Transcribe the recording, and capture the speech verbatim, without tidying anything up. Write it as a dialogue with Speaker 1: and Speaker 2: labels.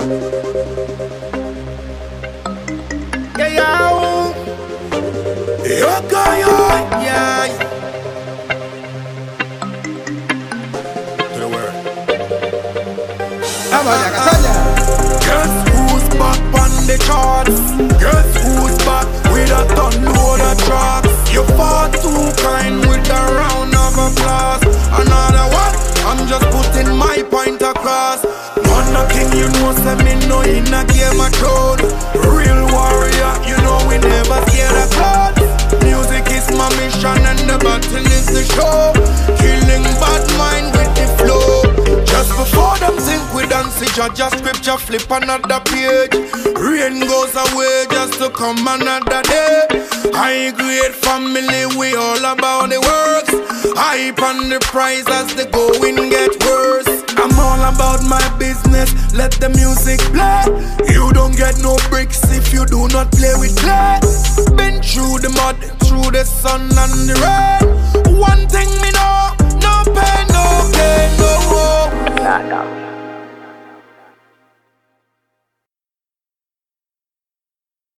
Speaker 1: Yeah, yeah. Yo, go, yo. Yeah. To the world. Guess who's back on the charts? Guess who's back with a ton load of tracks? You far too kind with a round of applause. Another one, I'm just putting my point across. Not nothing you know, say me know in a game of thrones. Real warrior, you know we never scared of clouds. Music is my mission and the battle is the show. Killing bad mind with the flow. Just before them think we dance it, just scripture flip another page. Rain goes away just to come another day. High grade family, we all about the works. Hype on the prize as the going get worse. I'm all about my business, let the music play. You don't get no bricks if you do not play with clay. Been through the mud, through the sun and the rain.